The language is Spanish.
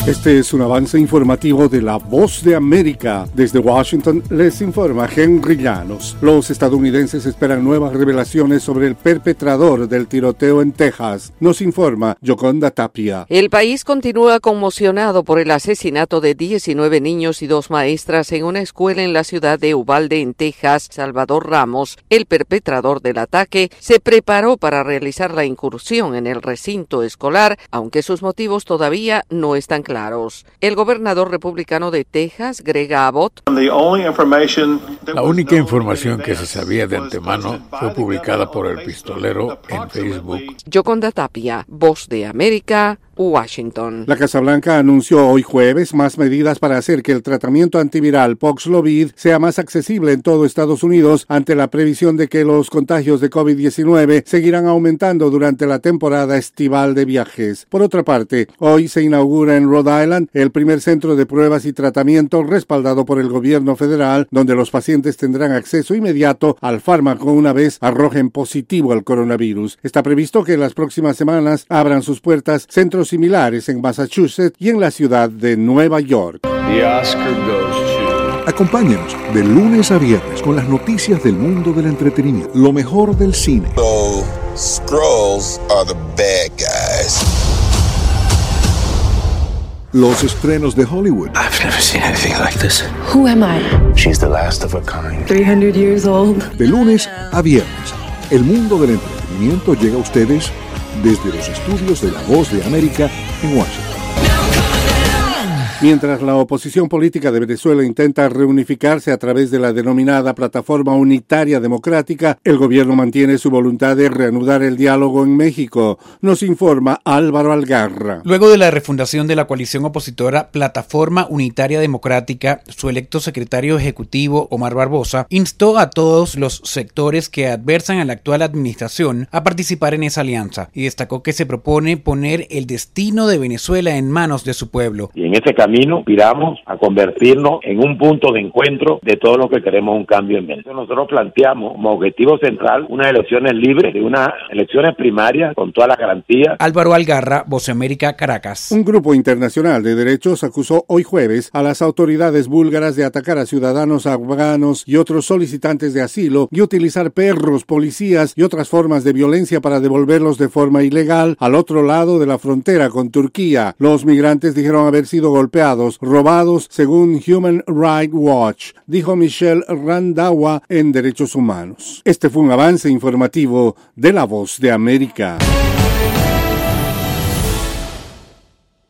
Este es un avance informativo de La Voz de América. Desde Washington les informa Henry Llanos. Los estadounidenses esperan nuevas revelaciones sobre el perpetrador del tiroteo en Texas. Nos informa Yoconda Tapia. El país continúa conmocionado por el asesinato de 19 niños y 2 maestras en una escuela en la ciudad de Uvalde, en Texas. Salvador Ramos, el perpetrador del ataque, se preparó para realizar la incursión en el recinto escolar, aunque sus motivos todavía no están claros. El gobernador republicano de Texas, Greg Abbott, la única información que se sabía de antemano fue publicada por el pistolero en Facebook. Yoconda Tapia, Voz de América, Washington. La Casa Blanca anunció hoy jueves más medidas para hacer que el tratamiento antiviral Paxlovid sea más accesible en todo Estados Unidos ante la previsión de que los contagios de COVID-19 seguirán aumentando durante la temporada estival de viajes. Por otra parte, hoy se inaugura en Rhode Island el primer centro de pruebas y tratamiento respaldado por el gobierno federal, donde los pacientes tendrán acceso inmediato al fármaco una vez arrojen positivo al coronavirus. Está previsto que en las próximas semanas abran sus puertas centros similares en Massachusetts y en la ciudad de Nueva York. Acompáñenos de lunes a viernes con las noticias del mundo del entretenimiento, lo mejor del cine. So, Skrulls are the bad guys. Los estrenos de Hollywood. I've never seen anything like this. Who am I? She's the last of a kind. 300 years old. De lunes a viernes, el mundo del entretenimiento llega a ustedes desde los estudios de La Voz de América en Washington. Mientras la oposición política de Venezuela intenta reunificarse a través de la denominada Plataforma Unitaria Democrática, el gobierno mantiene su voluntad de reanudar el diálogo en México, nos informa Álvaro Algarra. Luego de la refundación de la coalición opositora Plataforma Unitaria Democrática, su electo secretario ejecutivo, Omar Barbosa, instó a todos los sectores que adversan a la actual administración a participar en esa alianza y destacó que se propone poner el destino de Venezuela en manos de su pueblo. Y en ese camino aspiramos a convertirnos en un punto de encuentro de todo lo que queremos un cambio en Venezuela. Nosotros planteamos como objetivo central unas elecciones libres, de unas elecciones primarias con todas las garantías. Álvaro Algarra, Voz América, Caracas. Un grupo internacional de derechos acusó hoy jueves a las autoridades búlgaras de atacar a ciudadanos afganos y otros solicitantes de asilo y utilizar perros, policías y otras formas de violencia para devolverlos de forma ilegal al otro lado de la frontera con Turquía. Los migrantes dijeron haber sido golpeados, robados, según Human Rights Watch, dijo Michelle Randawa en Derechos Humanos. Este fue un avance informativo de La Voz de América.